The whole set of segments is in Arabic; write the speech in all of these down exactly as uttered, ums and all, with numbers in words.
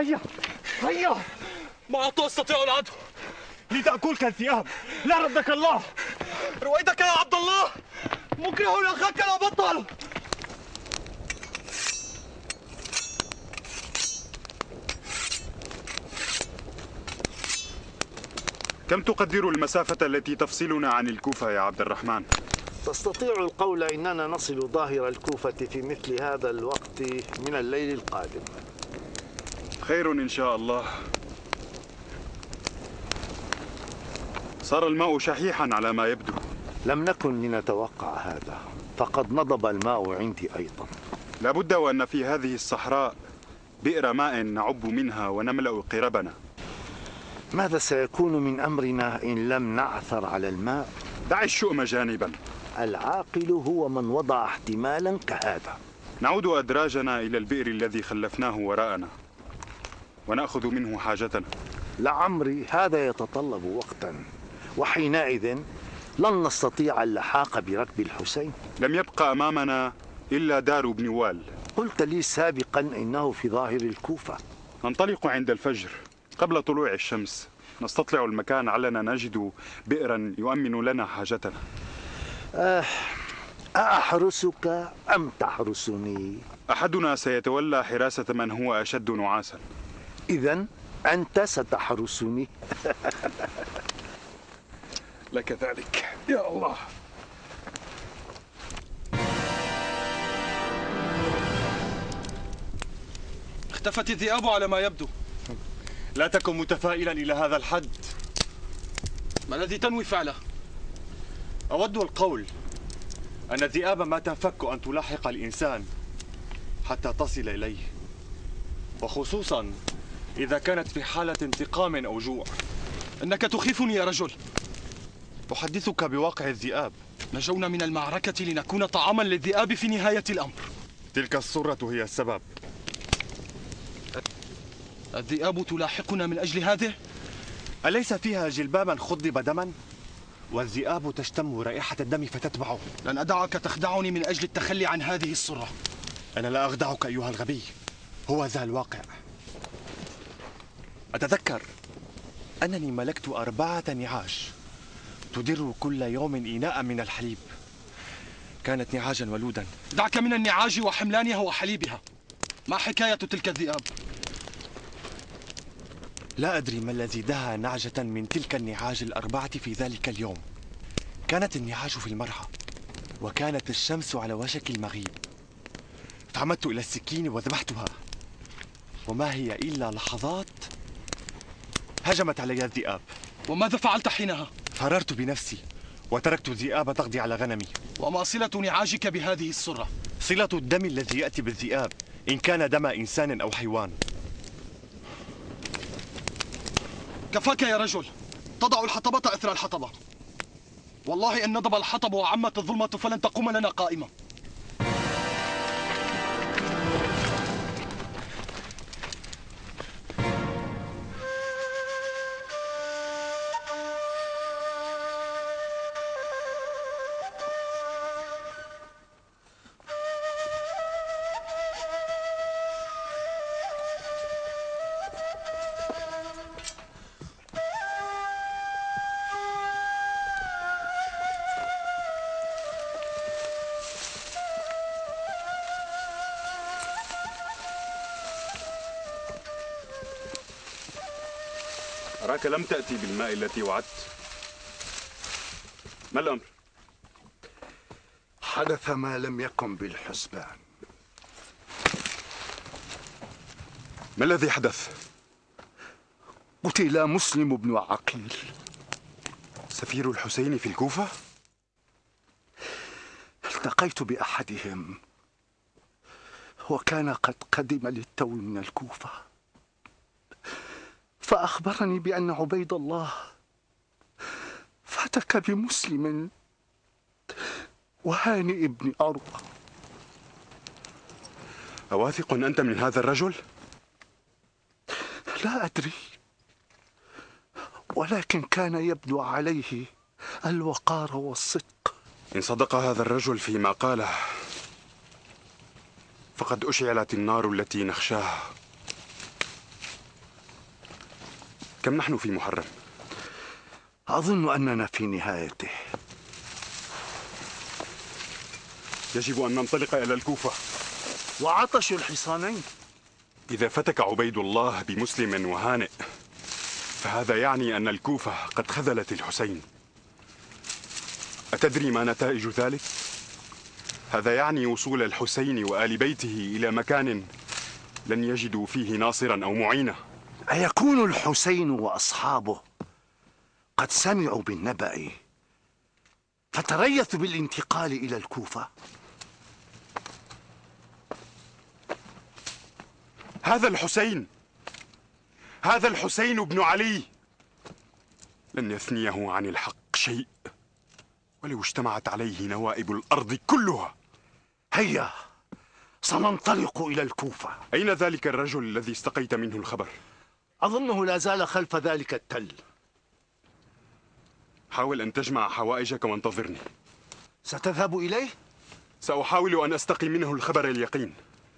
هيا هيا. ما تستطيع العدو لتأكلك الذئاب. لا ردك الله. رويدك يا عبد الله، مكره أخاك لا بطل. كم تقدر المسافة التي تفصلنا عن الكوفة يا عبد الرحمن؟ تستطيع القول إننا نصل ظاهر الكوفة في مثل هذا الوقت من الليل القادم. خير إن شاء الله. صار الماء شحيحا على ما يبدو. لم نكن لنتوقع هذا، فقد نضب الماء عندي أيضا. لابد وأن في هذه الصحراء بئر ماء نعب منها ونملأ قربنا. ماذا سيكون من أمرنا إن لم نعثر على الماء؟ دع الشؤم جانبا. العاقل هو من وضع احتمالا كهذا. نعود أدراجنا إلى البئر الذي خلفناه وراءنا ونأخذ منه حاجتنا. لعمري هذا يتطلب وقتا، وحينئذ لن نستطيع اللحاق بركب الحسين. لم يبقى أمامنا إلا دار ابن وال. قلت لي سابقا إنه في ظاهر الكوفة. ننطلق عند الفجر قبل طلوع الشمس، نستطلع المكان علنا نجد بئرا يؤمن لنا حاجتنا. أه أحرسك أم تحرسني؟ أحدنا سيتولى حراسة من هو أشد نعاسا. إذن أنت ستحرسني. لك ذلك يا الله. اختفت الذئاب على ما يبدو. لا تكن متفائلا إلى هذا الحد. ما الذي تنوي فعله؟ أود القول أن الذئاب ما تنفك أن تلاحق الإنسان حتى تصل إليه، وخصوصا إذا كانت في حالة انتقام أو جوع. إنك تخيفني يا رجل. أحدثك بواقع الذئاب. نجونا من المعركة لنكون طعاما للذئاب في نهاية الأمر. تلك الصورة هي السبب. الذئاب تلاحقنا من أجل هذه؟ أليس فيها جلبابا خضب دما؟ والذئاب تشتم رائحة الدم فتتبعه. لن أدعك تخدعني من أجل التخلي عن هذه الصرة. أنا لا أخدعك أيها الغبي، هو ذا الواقع. أتذكر أنني ملكت أربعة نعاج تدر كل يوم إناء من الحليب. كانت نعاجا ولودا. دعك من النعاج وحملانها وحليبها. ما حكاية تلك الذئاب؟ لا أدري ما الذي دها نعجة من تلك النعاج الأربعة في ذلك اليوم. كانت النعاج في المرعى وكانت الشمس على وشك المغيب، فعمدت إلى السكين وذبحتها، وما هي إلا لحظات هجمت علي الذئاب. وماذا فعلت حينها؟ فررت بنفسي وتركت الذئاب تقضي على غنمي. وما صلة نعاجك بهذه السرة؟ صلة الدم الذي يأتي بالذئاب إن كان دم إنسان أو حيوان. كفاك يا رجل. تضع الحطبة إثر الحطبة. والله إن نضب الحطب وعمت الظلمة فلن تقوم لنا قائمة. أراك لم تأتي بالماء التي وعدت. ما الأمر؟ حدث ما لم يكن بالحسبان. ما الذي حدث؟ قتل مسلم بن عقيل سفير الحسين في الكوفة؟ التقيت بأحدهم وكان قد قدم للتو من الكوفة، فأخبرني بأن عبيد الله فتك بمسلم وهانئ بن أروى. أواثق أنت من هذا الرجل؟ لا أدري، ولكن كان يبدو عليه الوقار والصدق. إن صدق هذا الرجل فيما قاله فقد أشعلت النار التي نخشاها. كم نحن في محرم؟ أظن أننا في نهايته. يجب أن ننطلق إلى الكوفة. وعطش الحصانين. إذا فتك عبيد الله بمسلم وهانئ فهذا يعني أن الكوفة قد خذلت الحسين. أتدري ما نتائج ذلك؟ هذا يعني وصول الحسين وآل بيته إلى مكان لن يجدوا فيه ناصرا أو معينا. أيكون الحسين وأصحابه قد سمعوا بالنبأ فتريثوا بالانتقال إلى الكوفة؟ هذا الحسين هذا الحسين بن علي لن يثنيه عن الحق شيء ولو اجتمعت عليه نوائب الأرض كلها. هيا سننطلق إلى الكوفة. أين ذلك الرجل الذي استقيت منه الخبر؟ أظنه لا زال خلف ذلك التل. حاول أن تجمع حوائجك وانتظرني. ستذهب إليه؟ سأحاول أن أستقي منه الخبر اليقين.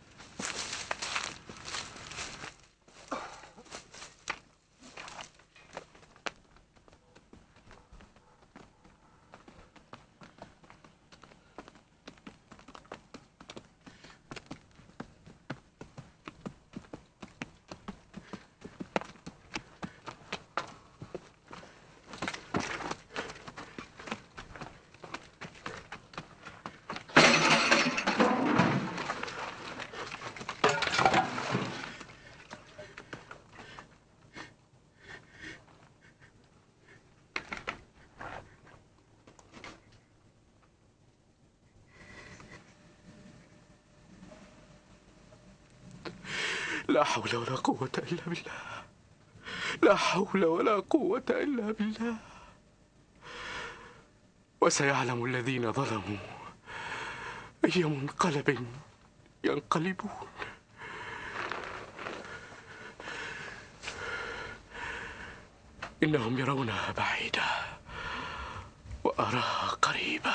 لا حول ولا قوة إلا بالله. لا حول ولا قوة إلا بالله. وسيعلم الذين ظلموا أي منقلب ينقلبون. إنهم يرونها بعيدة وأراها قريبة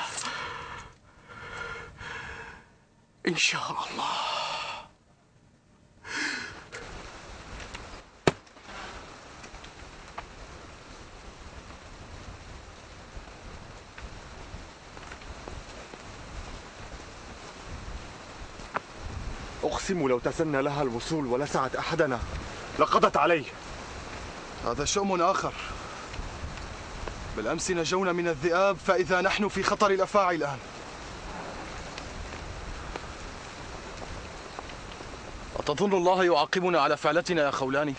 إن شاء الله. أقسم لو تسنى لها الوصول ولسعت أحدنا لقضت عليه. هذا شؤم آخر. بالأمس نجونا من الذئاب فإذا نحن في خطر الأفاعي الآن. أتظن الله يعاقبنا على فعلتنا يا خولاني؟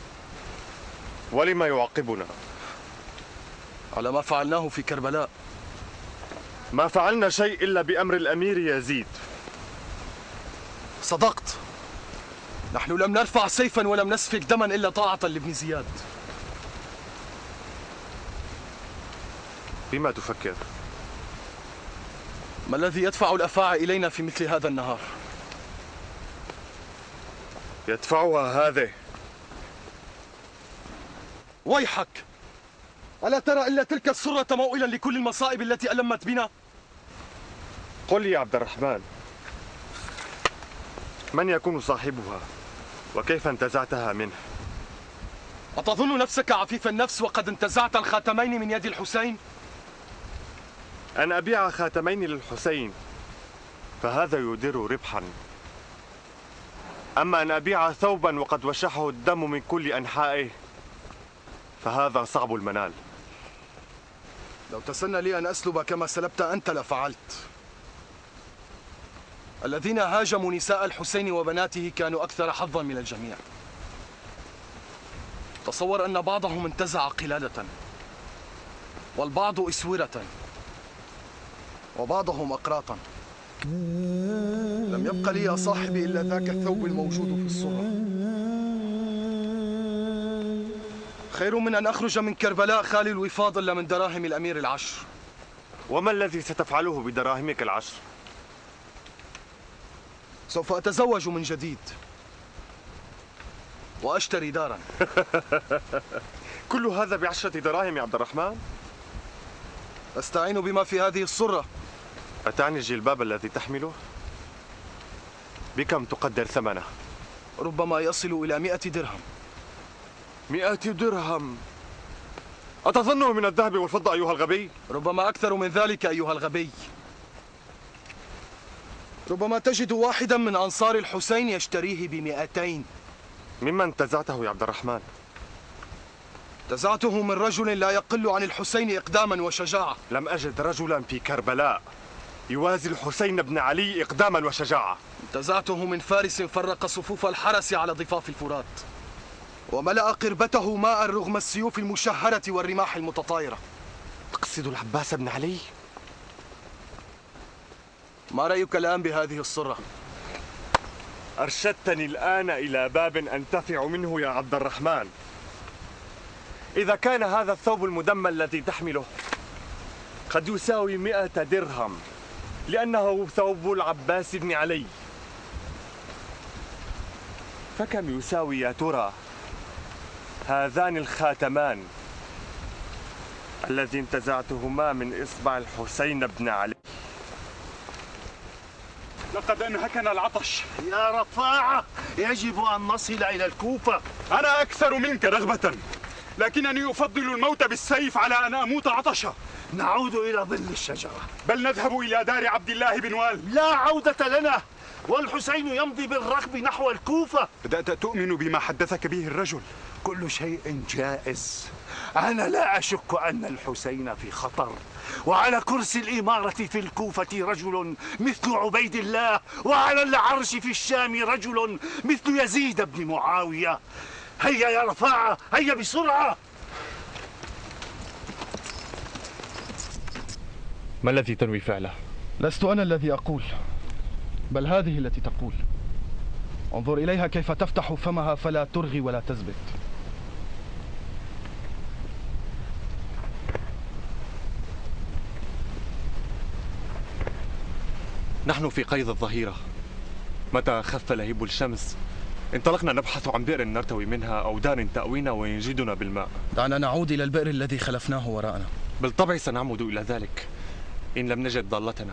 ولما يعاقبنا؟ على ما فعلناه في كربلاء. ما فعلنا شيء إلا بأمر الأمير يزيد. صدقت. نحن لم نرفع سيفا ولم نسفك دما إلا طاعة لابن زياد. بما تفكر؟ ما الذي يدفع الأفاعي إلينا في مثل هذا النهار؟ يدفعها هذه. ويحك، ألا ترى إلا تلك السرة موئلا لكل المصائب التي ألمت بنا؟ قل يا عبد الرحمن، من يكون صاحبها وكيف انتزعتها منه؟ أتظن نفسك عفيف النفس وقد انتزعت الخاتمين من يد الحسين؟ أن أبيع خاتمين للحسين فهذا يدر ربحا، أما أن أبيع ثوبا وقد وشحه الدم من كل أنحائه فهذا صعب المنال. لو تسنى لي أن أسلب كما سلبت أنت لفعلت. الذين هاجموا نساء الحسين وبناته كانوا أكثر حظا من الجميع. تصور أن بعضهم انتزع قلادة والبعض إسورة وبعضهم أقراطا. لم يبق لي يا صاحبي إلا ذاك الثوب الموجود في الصورة. خير من أن أخرج من كربلاء خالي الوفاض إلا من دراهم الأمير العشر. وما الذي ستفعله بدراهمك العشر؟ سوف أتزوج من جديد وأشتري دارا. كل هذا بعشرة دراهم يا عبد الرحمن؟ أستعين بما في هذه الصرة. أتعني الجلباب الذي تحمله؟ بكم تقدر ثمنه؟ ربما يصل إلى مئة درهم. مئة درهم. أتظنه من الذهب والفضة أيها الغبي؟ ربما أكثر من ذلك أيها الغبي. ربما تجد واحدا من أنصار الحسين يشتريه بمئتين. ممن انتزعته يا عبد الرحمن؟ انتزعته من رجل لا يقل عن الحسين إقداما وشجاعة. لم أجد رجلا في كربلاء يوازي الحسين بن علي إقداما وشجاعة. انتزعته من فارس فرق صفوف الحرس على ضفاف الفرات، وملأ قربته ماء رغم السيوف المشهرة والرماح المتطايرة. تقصد العباس بن علي؟ ما رأيك الآن بهذه الصرة؟ أرشدتني الآن إلى باب أنتفع منه يا عبد الرحمن. إذا كان هذا الثوب المدمى الذي تحمله قد يساوي مئة درهم لأنه ثوب العباس بن علي، فكم يساوي يا ترى هذان الخاتمان الذي انتزعتهما من إصبع الحسين بن علي؟ لقد أنهكنا العطش يا رفاعة، يجب أن نصل إلى الكوفة. أنا أكثر منك رغبة، لكنني أفضل الموت بالسيف على أن أموت عطشا. نعود إلى ظل الشجرة، بل نذهب إلى دار عبد الله بن وال. لا عودة لنا، والحسين يمضي بالركب نحو الكوفة. بدأت تؤمن بما حدثك به الرجل؟ كل شيء جائز. أنا لا أشك أن الحسين في خطر، وعلى كرسي الإمارة في الكوفة رجل مثل عبيد الله، وعلى العرش في الشام رجل مثل يزيد بن معاوية. هيا يا رفاعة، هيا بسرعة. ما الذي تنوي فعله؟ لست أنا الذي أقول، بل هذه التي تقول. انظر إليها كيف تفتح فمها فلا ترغي ولا تزبط. نحن في قيد الظهيرة. متى خف لهيب الشمس انطلقنا نبحث عن بئر نرتوي منها أو دار تأوينا وينجدنا بالماء. دعنا نعود إلى البئر الذي خلفناه وراءنا. بالطبع سنعمد إلى ذلك إن لم نجد ضالتنا.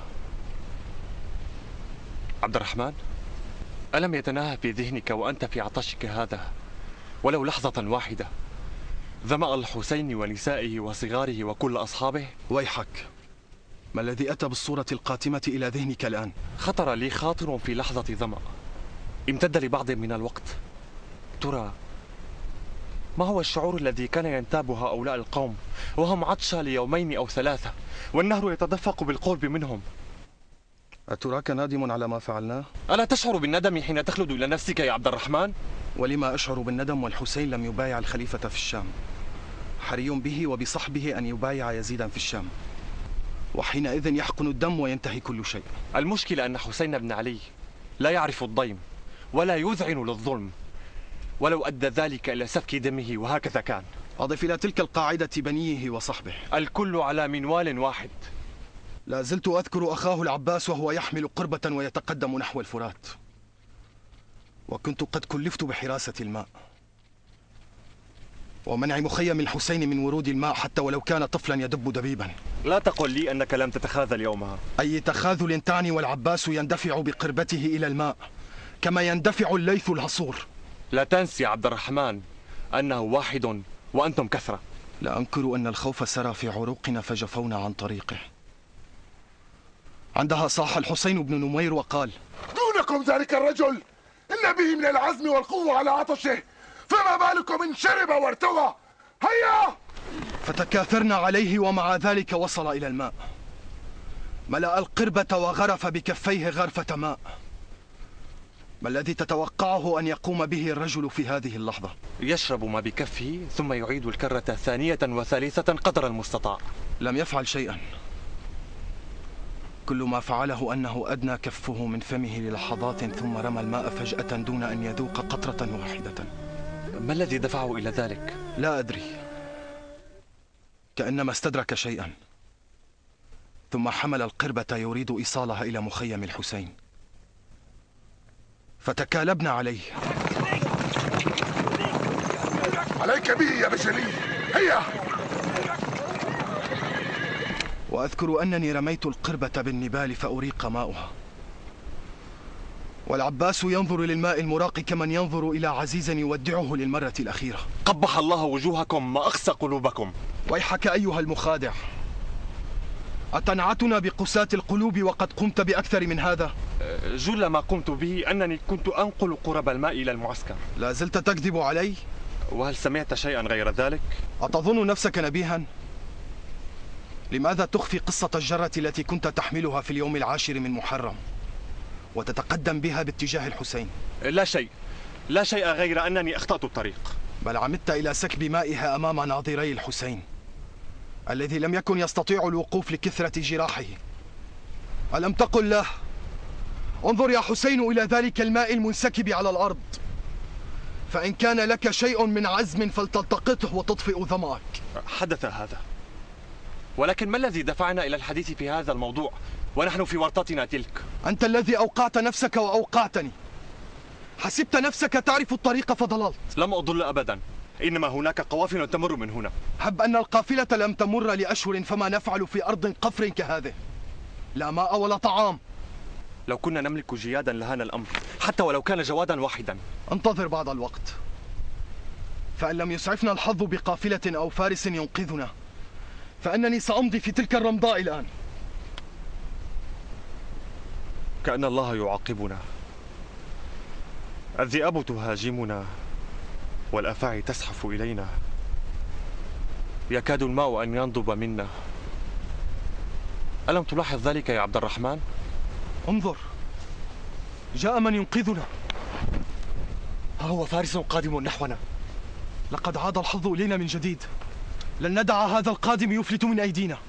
عبد الرحمن، ألم يتناهى في ذهنك وأنت في عطشك هذا ولو لحظة واحدة ظمأ الحسين ونسائه وصغاره وكل أصحابه؟ ويحك، ما الذي أتى بالصورة القاتمة إلى ذهنك الآن؟ خطر لي خاطر في لحظة ظمأ امتد لبعض من الوقت. ترى ما هو الشعور الذي كان ينتاب هؤلاء القوم وهم عطشى ليومين أو ثلاثة والنهر يتدفق بالقرب منهم؟ أتراك نادم على ما فعلناه؟ ألا تشعر بالندم حين تخلد إلى نفسك يا عبد الرحمن؟ ولما أشعر بالندم والحسين لم يبايع الخليفة في الشام؟ حري به وبصحبه أن يبايع يزيدا في الشام، وحينئذ يحقن الدم وينتهي كل شيء. المشكلة أن حسين بن علي لا يعرف الضيم ولا يذعن للظلم، ولو أدى ذلك إلى سفك دمه وهكذا كان. أضف إلى تلك القاعدة بنيه وصحبه. الكل على منوال واحد. لا زلت أذكر أخاه العباس وهو يحمل قربة ويتقدم نحو الفرات، وكنت قد كلفت بحراسة الماء ومنع مخيم الحسين من ورود الماء حتى ولو كان طفلا يدب دبيبا. لا تقل لي أنك لم تتخاذل يومها. أي تخاذل تعني والعباس يندفع بقربته إلى الماء كما يندفع الليث العصور. لا تنسي عبد الرحمن أنه واحد وأنتم كثرة. لا أنكر أن الخوف سرى في عروقنا فجفونا عن طريقه. عندها صاح الحسين بن نمير وقال: دونكم ذلك الرجل، إن به من العزم والقوة على عطشه، فما بالكم إن شرب وارتوى. هيا! فتكاثرنا عليه ومع ذلك وصل إلى الماء. ملأ القربة وغرف بكفيه غرفة ماء. ما الذي تتوقعه أن يقوم به الرجل في هذه اللحظة؟ يشرب ما بكفه ثم يعيد الكرة ثانية وثالثة قدر المستطاع. لم يفعل شيئا. كل ما فعله أنه أدنى كفه من فمه للحظات ثم رمى الماء فجأة دون أن يذوق قطرة واحدة. ما الذي دفعه إلى ذلك؟ لا أدري، كأنما استدرك شيئا، ثم حمل القربة يريد إيصالها إلى مخيم الحسين، فتكالبنا عليه. عليك به يا بجلي، هيا! وأذكر أنني رميت القربة بالنبال فأريق ماؤها، والعباس ينظر للماء المراق كمن ينظر إلى عزيز يودعه للمرة الأخيرة. قبح الله وجوهكم ما أقسى قلوبكم. ويحك أيها المخادع، أتنعتنا بقساة القلوب وقد قمت بأكثر من هذا؟ جل ما قمت به أنني كنت أنقل قرب الماء إلى المعسكر. لا زلت تكذب علي؟ وهل سمعت شيئا غير ذلك؟ أتظن نفسك نبيها؟ لماذا تخفي قصة الجرة التي كنت تحملها في اليوم العاشر من محرم وتتقدم بها باتجاه الحسين؟ لا شيء، لا شيء غير أنني أخطأت الطريق. بل عمدت إلى سكب مائها أمام ناظري الحسين الذي لم يكن يستطيع الوقوف لكثرة جراحه. ألم تقل له: انظر يا حسين إلى ذلك الماء المنسكب على الأرض، فإن كان لك شيء من عزم فلتلتقطه وتطفئ ظمأك؟ حدث هذا، ولكن ما الذي دفعنا إلى الحديث في هذا الموضوع ونحن في ورطتنا تلك؟ أنت الذي أوقعت نفسك وأوقعتني. حسبت نفسك تعرف الطريق فضللت. لم أضل أبدا، إنما هناك قوافل تمر من هنا. حب أن القافلة لم تمر لأشهر، فما نفعل في أرض قفر كهذه؟ لا ماء ولا طعام. لو كنا نملك جيادا لهان الأمر، حتى ولو كان جوادا واحدا. انتظر بعض الوقت، فإن لم يسعفنا الحظ بقافلة أو فارس ينقذنا فأنني سأمضي في تلك الرمضاء الآن. كأن الله يعاقبنا. الذئاب تهاجمنا والأفاعي تزحف إلينا، يكاد الماء أن ينضب منا. ألم تلاحظ ذلك يا عبد الرحمن؟ انظر، جاء من ينقذنا. ها هو فارس قادم نحونا. لقد عاد الحظ إلينا من جديد. لن ندع هذا القادم يفلت من أيدينا.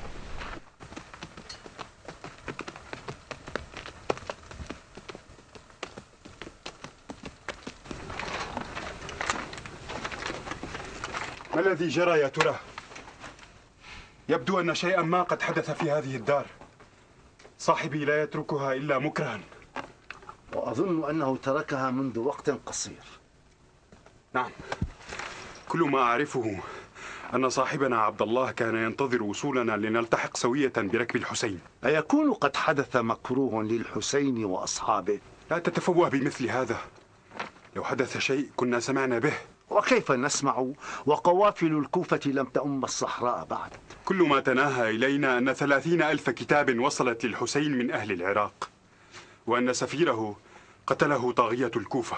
ما الذي جرى يا ترى؟ يبدو أن شيئا ما قد حدث في هذه الدار. صاحبي لا يتركها إلا مكرها. وأظن أنه تركها منذ وقت قصير. نعم، كل ما أعرفه أن صاحبنا عبد الله كان ينتظر وصولنا لنلتحق سوية بركب الحسين. أيكون قد حدث مكروه للحسين وأصحابه؟ لا تتفوه بمثل هذا. لو حدث شيء كنا سمعنا به. وكيف نسمع وقوافل الكوفة لم تؤم الصحراء بعد؟ كل ما تناهى إلينا أن ثلاثين ألف كتاب وصلت للحسين من أهل العراق، وأن سفيره قتله طاغية الكوفة.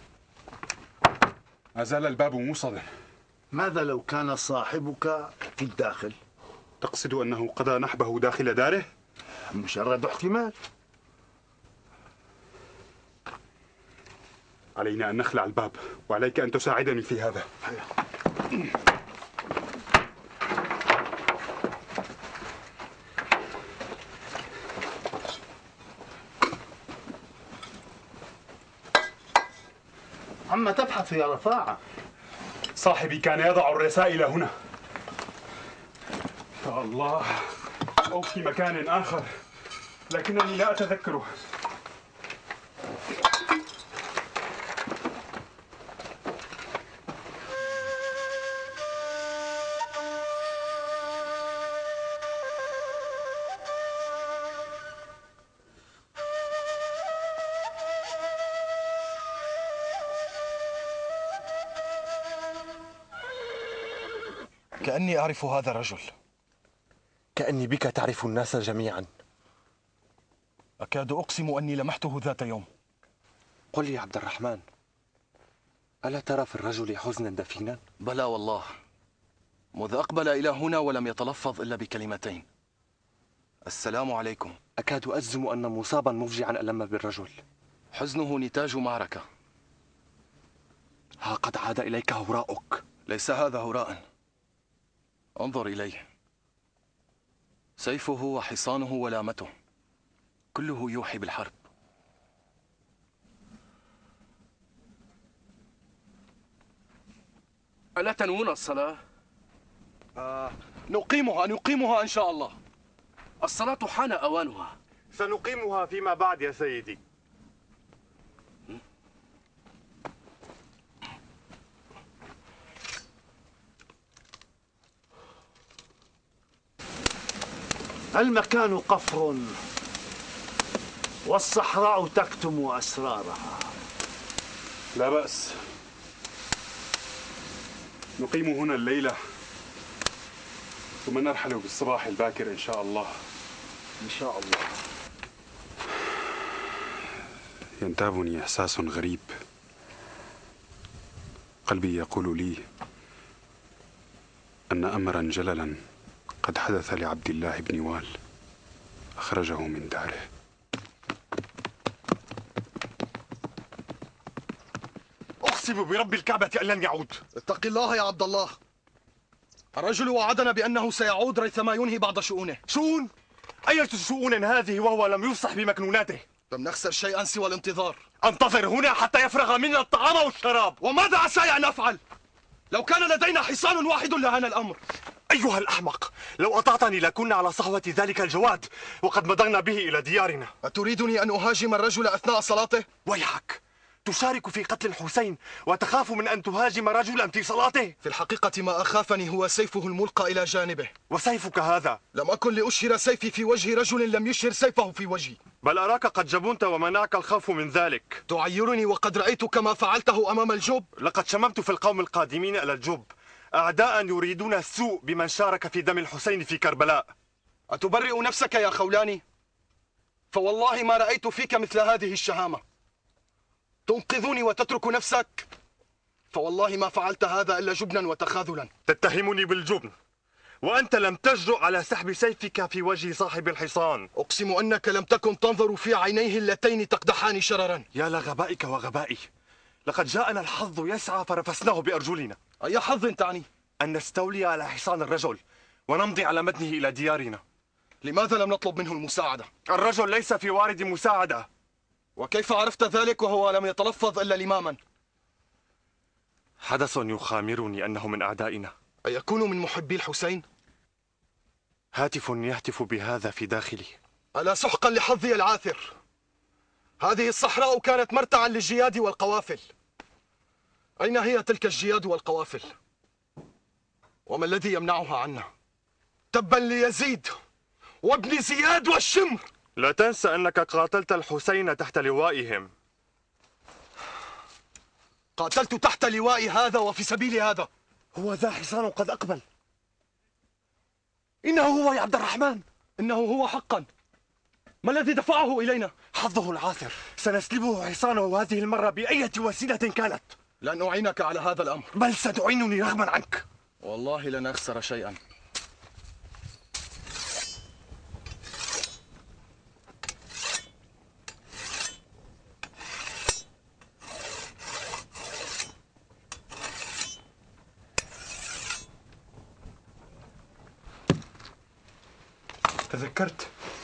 ما زال الباب موصدا. ماذا لو كان صاحبك في الداخل؟ تقصد أنه قضى نحبه داخل داره؟ مجرد احتمال. علينا أن نخلع الباب، وعليك أن تساعدني في هذا. عما تبحث يا رفاعة؟ صاحبي كان يضع الرسائل هنا. يا الله، أو في مكان آخر، لكنني لا أتذكره. كأني أعرف هذا الرجل. كأني بك تعرف الناس جميعا. أكاد أقسم أني لمحته ذات يوم. قل لي يا عبد الرحمن، ألا ترى في الرجل حزنا دفينا؟ بلى والله، مذ أقبل إلى هنا ولم يتلفظ إلا بكلمتين: السلام عليكم. أكاد أجزم أن مصابا مفجعا ألم بالرجل. حزنه نتاج معركة. ها قد عاد إليك هراؤك. ليس هذا هراء، انظر إليه. سيفه وحصانه ولامته كله يوحي بالحرب. ألا تنوون الصلاة؟ آه نقيمها نقيمها إن شاء الله. الصلاة حان أوانها. سنقيمها فيما بعد يا سيدي. المكان قفر والصحراء تكتم أسرارها. لا بأس، نقيم هنا الليلة ثم نرحل بالصباح الباكر إن شاء الله. إن شاء الله. ينتابني إحساس غريب، قلبي يقول لي أن أمرا جللا قد حدث لعبد الله بن وال، أخرجه من داره. أقسم برب الكعبة أن لن يعود. اتق الله يا عبد الله، الرجل وعدنا بأنه سيعود ريثما ينهي بعض شؤونه. شؤون؟ أية شؤون هذه وهو لم يفصح بمكنوناته؟ لم نخسر شيئا سوى الانتظار. انتظر هنا حتى يفرغ منا الطعام والشراب. وماذا عساي أن أفعل؟ لو كان لدينا حصان واحد لهان الأمر. أيها الأحمق، لو أطعتني لكنا على صهوة ذلك الجواد وقد مضينا به إلى ديارنا. أتريدني أن أهاجم الرجل أثناء صلاته؟ ويحك، تشارك في قتل الحسين وتخاف من أن تهاجم رجلا في صلاته؟ في الحقيقة ما أخافني هو سيفه الملقى إلى جانبه. وسيفك هذا؟ لم أكن لأشهر سيفي في وجه رجل لم يشهر سيفه في وجهي. بل أراك قد جبنت ومنعك الخوف من ذلك. تعيرني وقد رأيتك ما فعلته أمام الجب؟ لقد شممت في القوم القادمين إلى الجب أعداء يريدون السوء بمن شارك في دم الحسين في كربلاء. أتبرئ نفسك يا خولاني؟ فوالله ما رأيت فيك مثل هذه الشهامة. تنقذني وتترك نفسك؟ فوالله ما فعلت هذا إلا جبنا وتخاذلا. تتهمني بالجبن وأنت لم تجرؤ على سحب سيفك في وجه صاحب الحصان. أقسم أنك لم تكن تنظر في عينيه اللتين تقدحان شررا. يا لغبائك وغبائي، لقد جاءنا الحظ يسعى فرفسناه بأرجلنا. أي حظ تعني؟ أن نستولي على حصان الرجل ونمضي على متنه إلى ديارنا. لماذا لم نطلب منه المساعدة؟ الرجل ليس في وارد مساعدة. وكيف عرفت ذلك وهو لم يتلفظ إلا لماما؟ حدث يخامرني أنه من أعدائنا. أيكون من محبي الحسين؟ هاتف يهتف بهذا في داخلي. ألا سحقا لحظي العاثر، هذه الصحراء كانت مرتعا للجياد والقوافل. أين هي تلك الجياد والقوافل؟ وما الذي يمنعها عنا؟ تبا ليزيد وابن زياد والشمر. لا تنسى أنك قاتلت الحسين تحت لوائهم. قاتلت تحت لواء هذا وفي سبيل هذا. هو ذا حصان قد أقبل. إنه هو يا عبد الرحمن. إنه هو حقا. ما الذي دفعه إلينا؟ حظه العاثر، سنسلبه حصانه هذه المرة بأية وسيلة كانت. لن أعينك على هذا الأمر. بل ستعينني رغما عنك. والله لن أخسر شيئا. تذكرت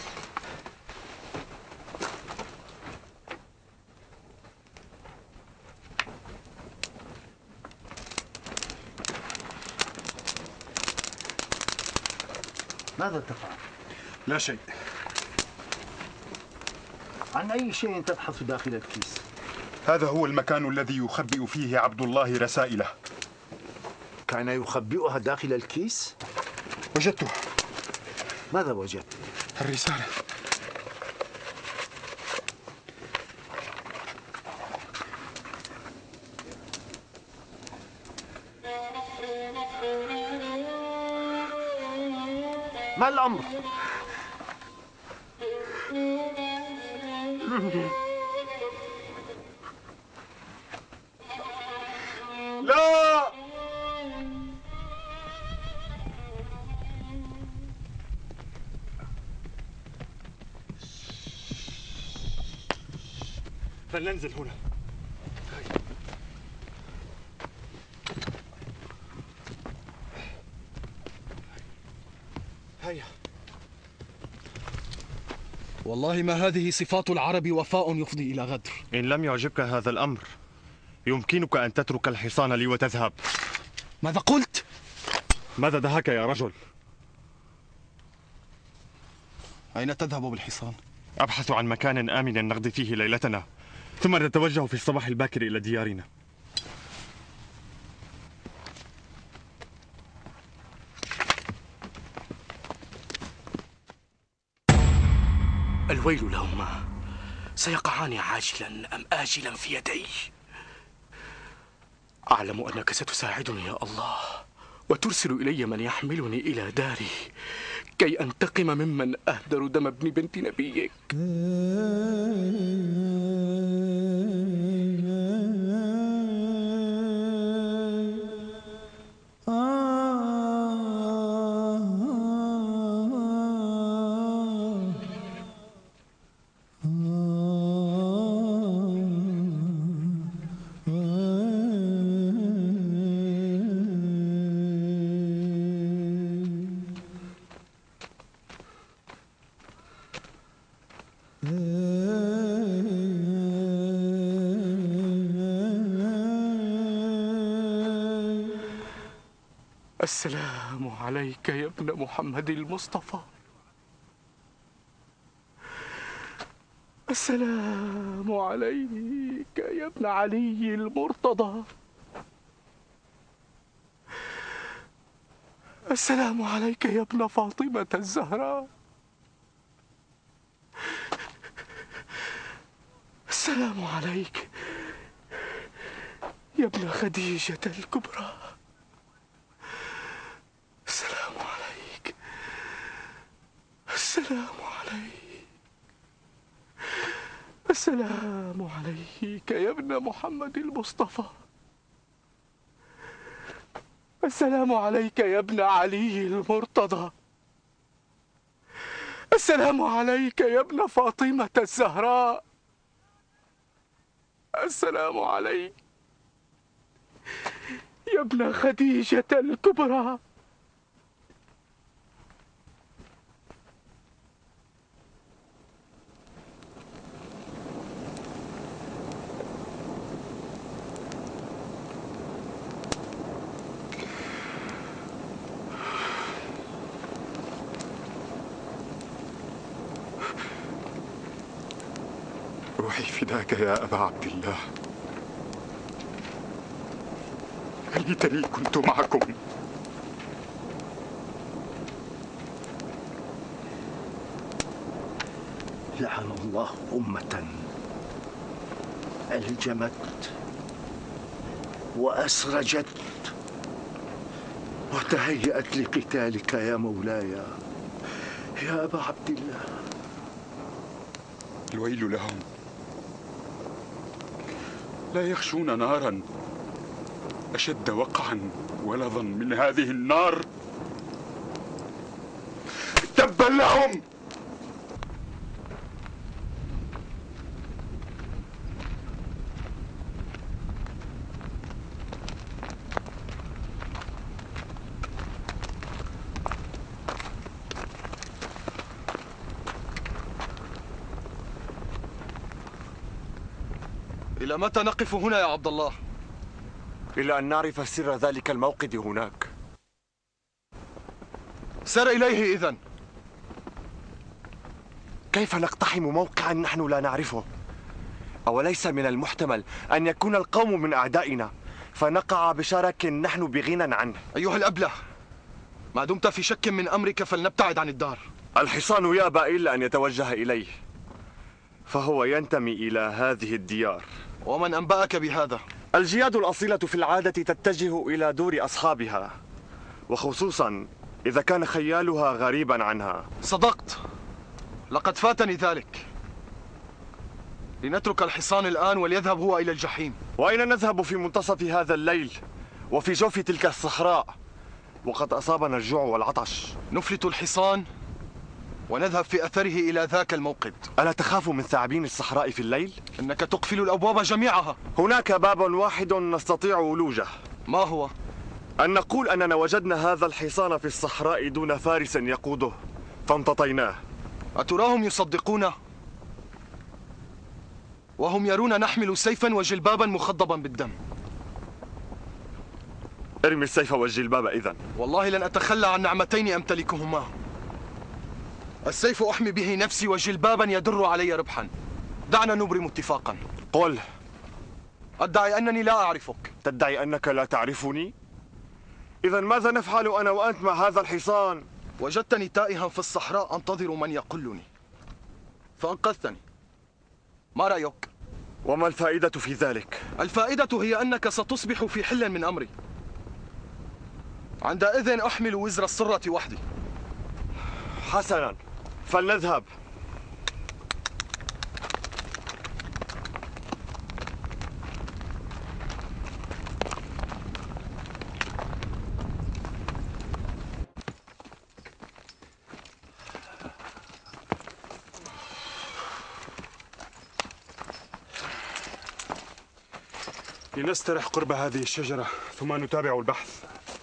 ماذا تفعل؟ لا شيء. عن أي شيء تبحث داخل الكيس؟ هذا هو المكان الذي يخبئ فيه عبد الله رسائله. كان يخبئها داخل الكيس؟ وجدته. ماذا وجدت؟ الرسالة. ما الأمر؟ لا، فلننزل هنا. هيا. والله ما هذه صفات العرب وفاء يفضي إلى غدر. إن لم يعجبك هذا الأمر يمكنك أن تترك الحصان لي وتذهب. ماذا قلت؟ ماذا دهاك يا رجل؟ أين تذهب بالحصان؟ أبحث عن مكان آمن نقضي فيه ليلتنا، ثم نتوجه في الصباح الباكر إلى ديارنا. الويل لهما، تقطعني عاجلا أم آجلا في يدي. أعلم أنك ستساعدني يا الله، وترسل إلي من يحملني إلى داري كي أنتقم ممن أهدر دم ابن بنت نبيك. السلام عليك يا ابن محمد المصطفى. السلام عليك يا ابن علي المرتضى. السلام عليك يا ابن فاطمة الزهراء. السلام عليك يا ابن خديجة الكبرى. السلام عليك. السلام عليك. السلام عليك يا ابن محمد المصطفى. السلام عليك يا ابن علي المرتضى. السلام عليك يا ابن فاطمة الزهراء. السلام عليك يا ابن خديجة الكبرى. روحي فداك يا أبا عبد الله، ليتني كنت معكم. لعن الله أمة ألجمت وأسرجت وتهيأت لقتالك يا مولاي يا أبا عبد الله. الويل لهم، لا يخشون نارا أشد وقعا ولظا من هذه النار. تبا لهم. إلى متى نقف هنا يا عبد الله؟ إلى أن نعرف سر ذلك الموقد هناك. سر إليه إذن. كيف نقتحم موقعا نحن لا نعرفه؟ أوليس من المحتمل أن يكون القوم من أعدائنا فنقع بشرك نحن بغنى عنه؟ أيها الأبله، ما دمت في شك من أمرك فلنبتعد عن الدار. الحصان يأبى إلا أن يتوجه إليه، فهو ينتمي إلى هذه الديار. ومن أنبأك بهذا؟ الجياد الأصيلة في العادة تتجه إلى دور أصحابها، وخصوصا إذا كان خيالها غريبا عنها. صدقت، لقد فاتني ذلك. لنترك الحصان الآن وليذهب هو إلى الجحيم. وأين نذهب في منتصف هذا الليل وفي جوف تلك الصحراء وقد أصابنا الجوع والعطش؟ نفلت الحصان ونذهب في أثره إلى ذاك الموقد. ألا تخاف من ثعابين الصحراء في الليل؟ إنك تقفل الأبواب جميعها. هناك باب واحد نستطيع ولوجه. ما هو؟ أن نقول أننا وجدنا هذا الحصان في الصحراء دون فارس يقوده فامتطيناه. أتراهم يصدقونه؟ وهم يرون نحمل سيفا وجلبابا مخضبا بالدم. ارمي السيف والجلباب إذن. والله لن أتخلى عن نعمتين أمتلكهما. السيف أحمي به نفسي وجلبابا يدر علي ربحا. دعنا نبرم اتفاقا. قل. أدعي أنني لا أعرفك. تدعي أنك لا تعرفني؟ إذن ماذا نفعل أنا وأنت مع هذا الحصان؟ وجدتني تائها في الصحراء أنتظر من يقلني، فأنقذتني. ما رأيك؟ وما الفائدة في ذلك؟ الفائدة هي أنك ستصبح في حل من أمري. عندئذ أحمل وزر السرة وحدي. حسنا، فلنذهب. لنسترح قرب هذه الشجرة ثم نتابع البحث.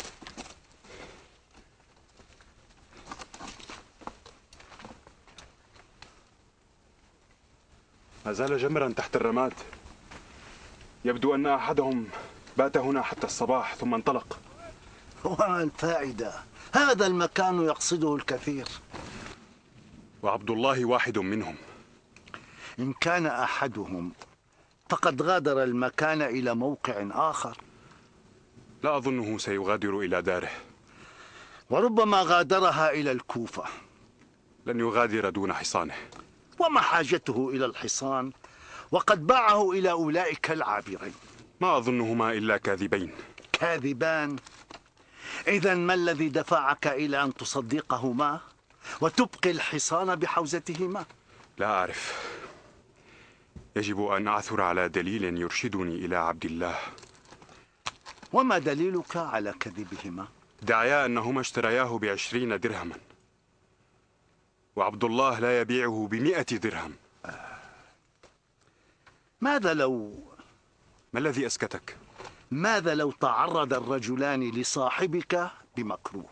ما زال جمرا تحت الرماد. يبدو أن أحدهم بات هنا حتى الصباح ثم انطلق. وما الفائدة؟ هذا المكان يقصده الكثير. وعبد الله واحد منهم. إن كان أحدهم فقد غادر المكان إلى موقع آخر. لا أظنه سيغادر إلى داره. وربما غادرها إلى الكوفة. لن يغادر دون حصانه. وما حاجته إلى الحصان وقد باعه إلى أولئك العابرين؟ ما أظنهما إلا كاذبين. كاذبان؟ إذن ما الذي دفعك إلى أن تصدقهما وتبقي الحصان بحوزتهما؟ لا أعرف. يجب أن أعثر على دليل يرشدني إلى عبد الله. وما دليلك على كذبهما؟ دعيا أنهما اشترياه بعشرين درهما، وعبد الله لا يبيعه بمئة درهم. ماذا لو... ما الذي أسكتك؟ ماذا لو تعرض الرجلان لصاحبك بمكروه؟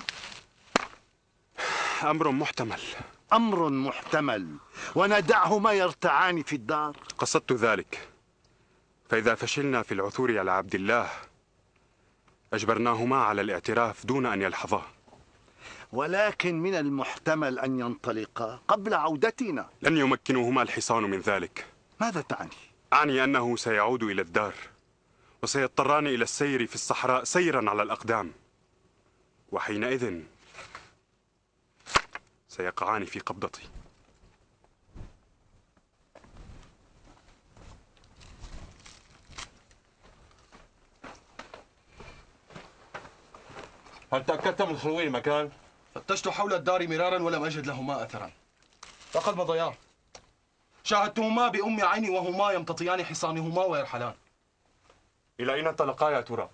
أمر محتمل. أمر محتمل وندعهما يرتعان في الدار؟ قصدت ذلك. فإذا فشلنا في العثور على عبد الله أجبرناهما على الاعتراف دون أن يلحظا. ولكن من المحتمل أن ينطلقا قبل عودتنا. لن يمكنهما الحصان من ذلك. ماذا تعني؟ أعني أنه سيعود إلى الدار وسيضطران إلى السير في الصحراء سيرا على الأقدام، وحينئذ سيقعان في قبضتي. هل تأكدت من خلو المكان؟ فتشت حول الدار مرارا ولم أجد لهما أثرا. فقد مضيا. شاهدتهما بأم عيني وهما يمتطيان حصانهما ويرحلان. إلى أين انطلقا يا ترى؟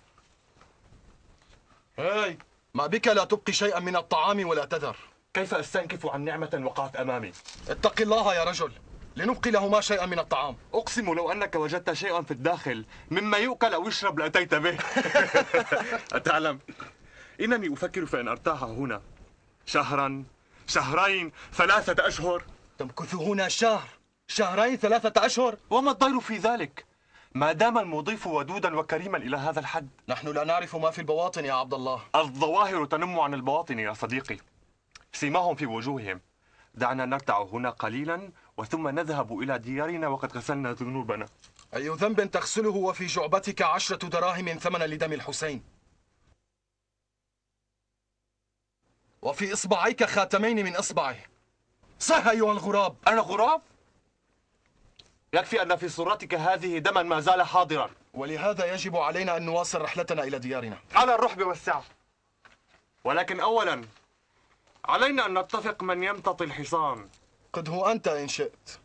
هاي، ما بك لا تبقي شيئا من الطعام ولا تذر. كيف أستنكف عن نعمة وقعت أمامي؟ اتق الله يا رجل، لنبقي لهما شيئا من الطعام. أقسم لو أنك وجدت شيئا في الداخل مما يؤكل أو يشرب لأتيت به. أتعلم، إنني أفكر في أن أرتاح هنا شهرا، شهرين، ثلاثة أشهر. تمكث هنا شهر، شهرين، ثلاثة أشهر؟ وما الضير في ذلك؟ ما دام المضيف ودودا وكريما إلى هذا الحد. نحن لا نعرف ما في البواطن يا عبد الله. الظواهر تنم عن البواطن يا صديقي، سيماهم في وجوههم. دعنا نرتع هنا قليلا وثم نذهب إلى ديارنا وقد غسلنا ذنوبنا. أي ذنب تغسله وفي جعبتك عشرة دراهم ثمنا لدم الحسين، وفي إصبعيك خاتمين من إصبعه؟ صح أيها الغراب. أنا غراب؟ يكفي أن في صورتك هذه دما ما زال حاضرا. ولهذا يجب علينا أن نواصل رحلتنا إلى ديارنا. على الرحب والسعة، ولكن أولا علينا أن نتفق من يمتطي الحصان. قده أنت إن شئت.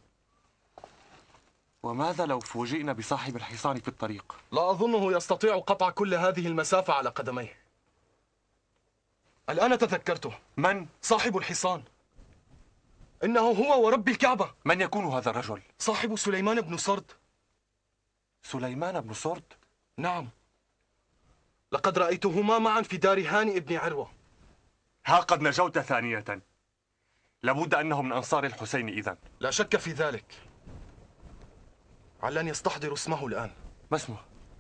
وماذا لو فوجئنا بصاحب الحصان في الطريق؟ لا أظنه يستطيع قطع كل هذه المسافة على قدميه. الآن تذكرته. من؟ صاحب الحصان. إنه هو ورب الكعبة. من يكون هذا الرجل؟ صاحب سليمان بن سرد. سليمان بن سرد؟ نعم، لقد رأيتهما معا في دار هانئ بن عروة. ها قد نجوت ثانية. لابد أنه من أنصار الحسين إذن. لا شك في ذلك. علّن يستحضر اسمه الآن. ما اسمه؟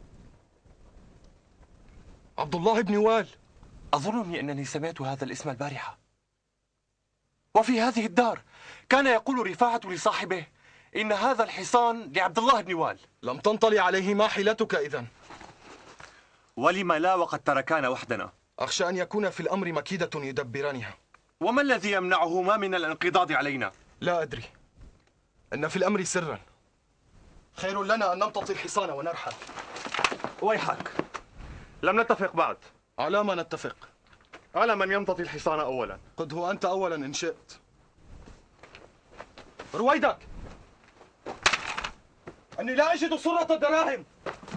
عبد الله بن وال. أظنني أنني سمعت هذا الاسم البارحة. وفي هذه الدار كان يقول رفاعة لصاحبه إن هذا الحصان لعبد الله بن وال. لم تنطلي عليه ما حيلتك إذن. ولم لا وقد تركانا وحدنا؟ أخشى أن يكون في الأمر مكيدة يدبرانها. وما الذي يمنعهما من الانقضاض علينا؟ لا أدري. إن في الأمر سرا. خير لنا أن نمتطي الحصان ونرحل. ويحك، لم نتفق بعد. على ما نتفق؟ على من يمتطي الحصان أولا. قده أنت أولا إن شئت. رويدك، أني لا أجد صرة الدراهم.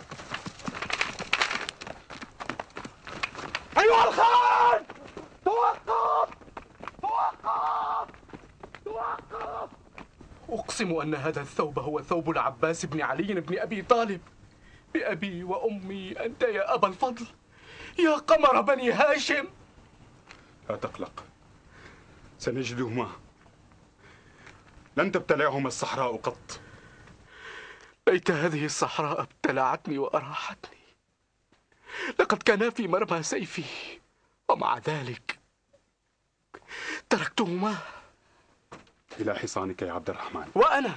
أيها الخان، توقف توقف توقف. أقسم أن هذا الثوب هو ثوب العباس بن علي بن أبي طالب. بأبي وأمي أنت يا أبا الفضل، يا قمر بني هاشم. لا تقلق، سنجدهما. لن تبتلعهما الصحراء قط. ليت هذه الصحراء ابتلعتني وأراحتني. لقد كانا في مرمى سيفي، ومع ذلك تركتهما. إلى حصانك يا عبد الرحمن. وأنا؟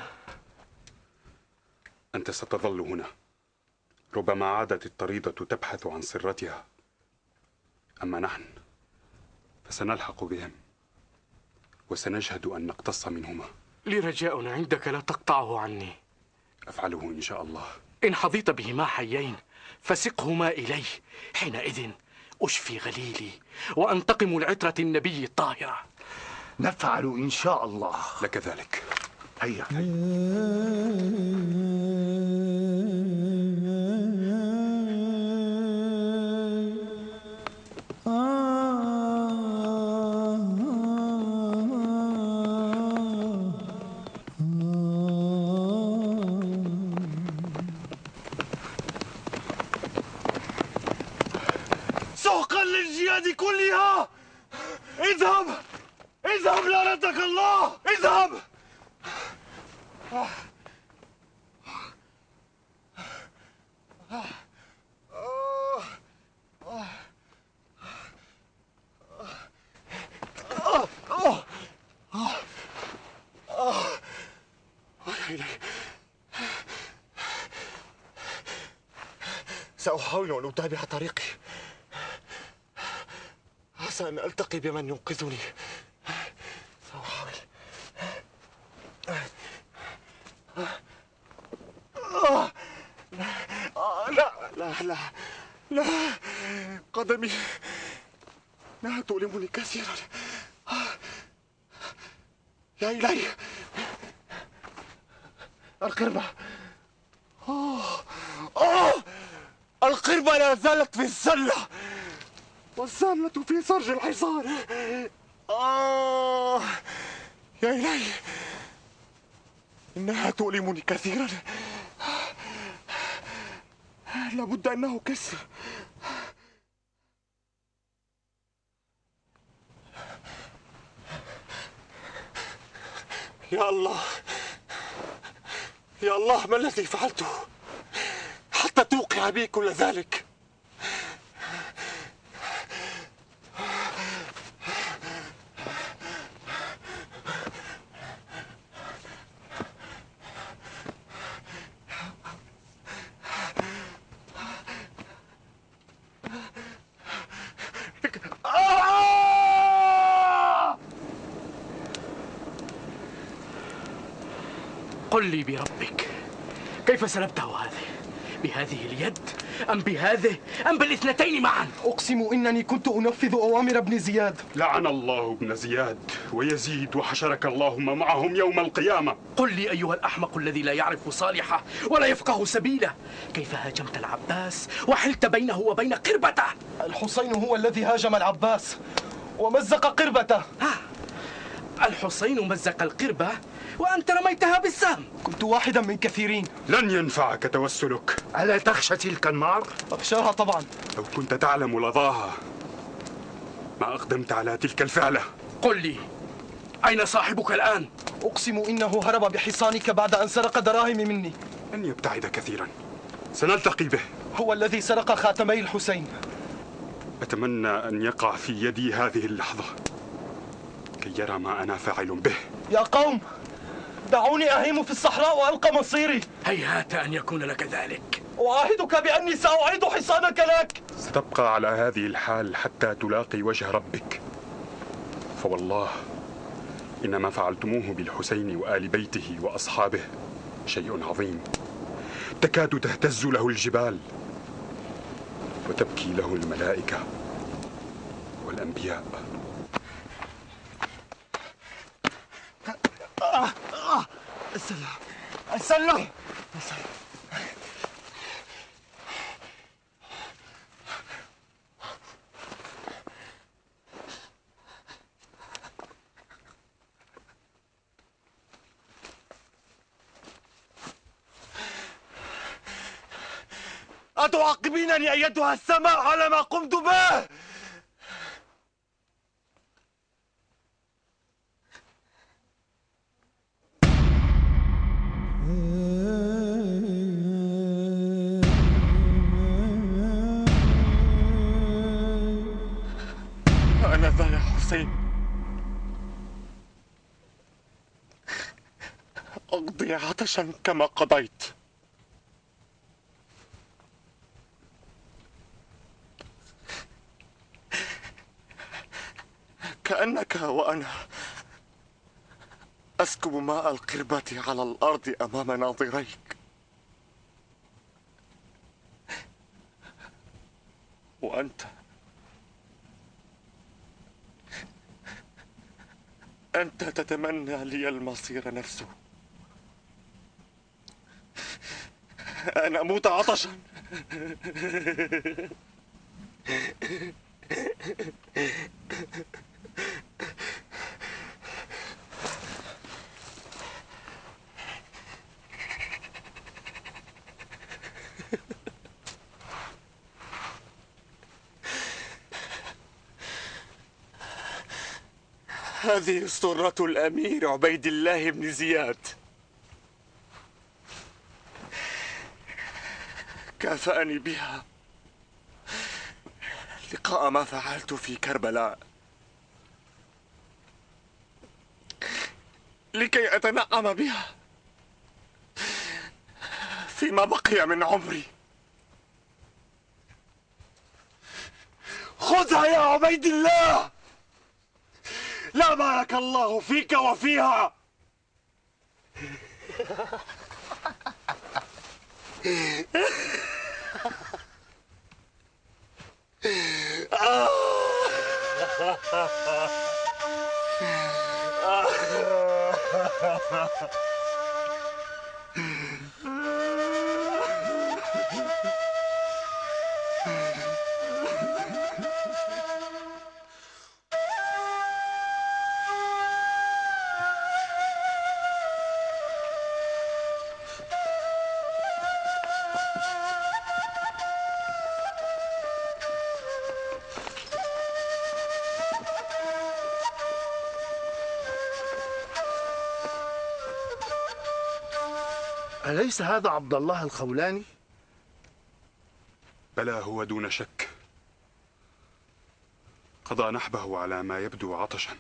أنت ستظل هنا. ربما عادت الطريدة تبحث عن سرتها، أما نحن فسنلحق بهم وسنجهد أن نقتص منهما. لي رجاء عندك لا تقطعه عني. أفعله إن شاء الله. إن حظيت بهما حيين فسقهما إلي، حينئذ أشفي غليلي وأنتقم لعترة النبي الطاهرة. نفعل إن شاء الله. لك ذلك. هيا هيا. سحقا للجياد كلها. اذهب اذهب لعنتك الله، اذهب. سأحاول أن أتابع طريقي. عسى أن ألتقي بمن ينقذني. سأحاول. لا لا لا لا، قدمي لا تؤلمني كثيرا. يا إلهي، القربة. آه آه القربة لا زالت في السلة والسلة في سرج الحصان. آه يا إلهي، إنها تؤلمني كثيرا. لابد أنه كسر. يا الله يا الله، ما الذي فعلته حتى توقع بي كل ذلك؟ قل لي بربك، كيف سلبته هذه؟ بهذه اليد أم بهذه أم بالاثنتين معا؟ أقسم إنني كنت أنفذ أوامر ابن زياد. لعن الله ابن زياد ويزيد وحشرك اللهم معهم يوم القيامة. قل لي أيها الأحمق الذي لا يعرف صالحه ولا يفقه سبيله، كيف هاجمت العباس وحلت بينه وبين قربته؟ الحسين هو الذي هاجم العباس ومزق قربته. ها، الحسين مزق القربة وأنت رميتها بالسهم. كنت واحدا من كثيرين. لن ينفعك توسلك. ألا تخشى تلك النار؟ أخشاها طبعا. لو كنت تعلم لظاها ما أقدمت على تلك الفعلة. قل لي، أين صاحبك الآن؟ أقسم إنه هرب بحصانك بعد أن سرق دراهم مني. لن يبتعد كثيرا، سنلتقي به. هو الذي سرق خاتمي الحسين. أتمنى أن يقع في يدي هذه اللحظة كي يرى ما أنا فاعل به. يا قوم، دعوني أهيم في الصحراء وألقى مصيري. هيهات أن يكون لك ذلك. أعاهدك بأني سأعيد حصانك لك. ستبقى على هذه الحال حتى تلاقي وجه ربك، فوالله إن ما فعلتموه بالحسين وآل بيته وأصحابه شيء عظيم تكاد تهتز له الجبال وتبكي له الملائكة والأنبياء. السلام السلام السلام. أتعاقبينني أيتها السماء على ما قمت به؟ أنا ذا يا حسين، أقضي عطشا كما قضيت. كأنك وأنا أسكب ماء القربة على الأرض أمام ناظريك، وأنت أنت تتمنى لي المصير نفسه. أن أموت عطشا. هذه سرة الأمير عبيد الله بن زياد، كافأني بها لقاء ما فعلت في كربلاء، لكي أتنعم بها فيما بقي من عمري. خذها يا عبيد الله، لا بارك الله فيك وفيها. أليس هذا عبد الله الخولاني؟ بلى، هو دون شك. قضى نحبه على ما يبدو عطشا.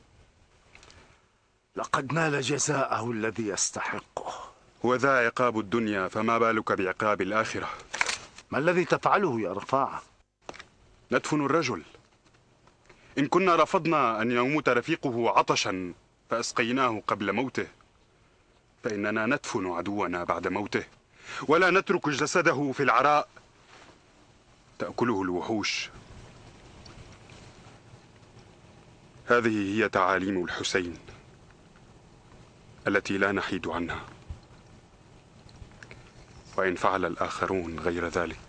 لقد نال جزاءه الذي يستحقه. هو ذا عقاب الدنيا، فما بالك بعقاب الآخرة؟ ما الذي تفعله يا رفاعة؟ ندفن الرجل. إن كنا رفضنا أن يموت رفيقه عطشا فأسقيناه قبل موته، فإننا ندفن عدونا بعد موته، ولا نترك جسده في العراء تأكله الوحوش. هذه هي تعاليم الحسين التي لا نحيد عنها، وإن فعل الآخرون غير ذلك